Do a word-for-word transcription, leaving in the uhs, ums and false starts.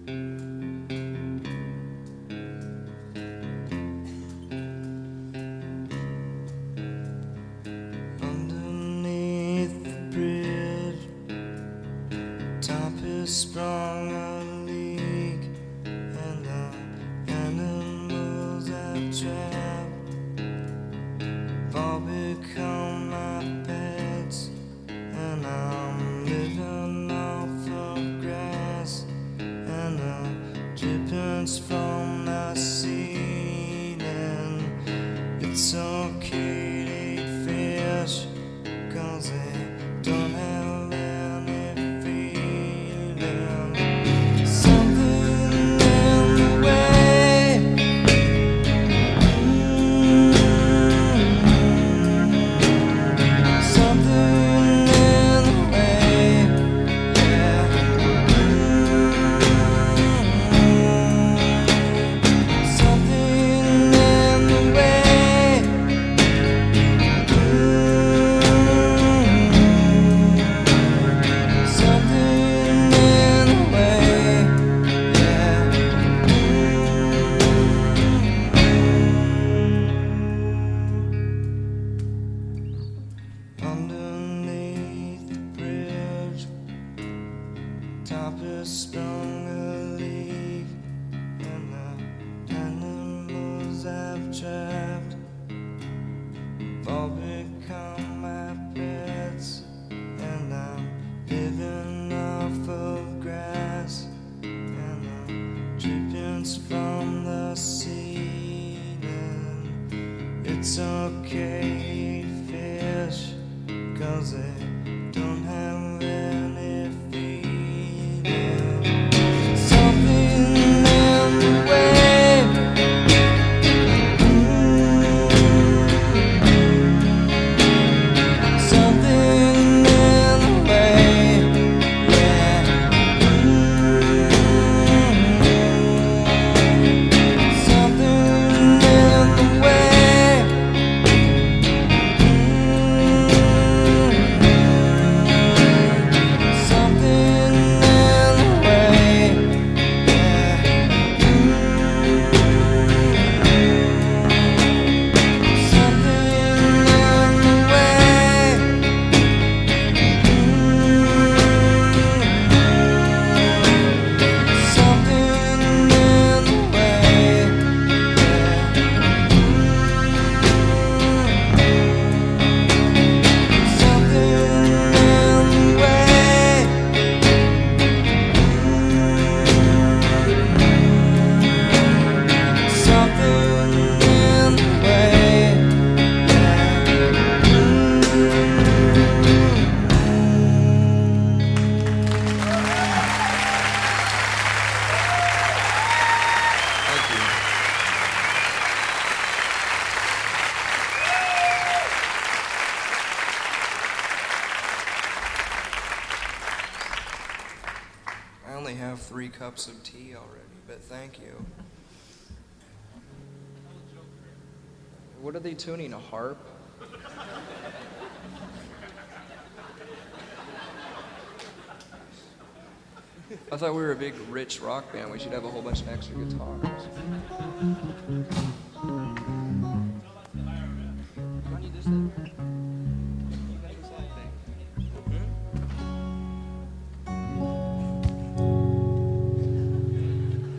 Underneath the bridge, top is sprung a leak, and the animals I've trapped have all become my pets, and I'm living off of grass and the drippings from the ceiling. It's okay to eat fish, 'cause they don't have any feeling. Something in the way, mm, something in the way, yeah, mm, something in the way, mm, something in the way, yeah. Underneath the bridge, top is sprung a leak, and the animals I've trapped have all become my pets, and I'm living off of grass and the drippings from the ceiling. It's okay to eat fish, 'cause they don't have any feeling. Something in the way, mm, something in the way, yeah, mm, something in the way, mm, something in the way, yeah, mm, something in the way, mm, something in the way, yeah, something in the way, something in the way, Thank you. I only have three cups of tea already, but thank you. What are they tuning, a harp? I thought we were a big, rich rock band. We should have a whole bunch of extra guitars.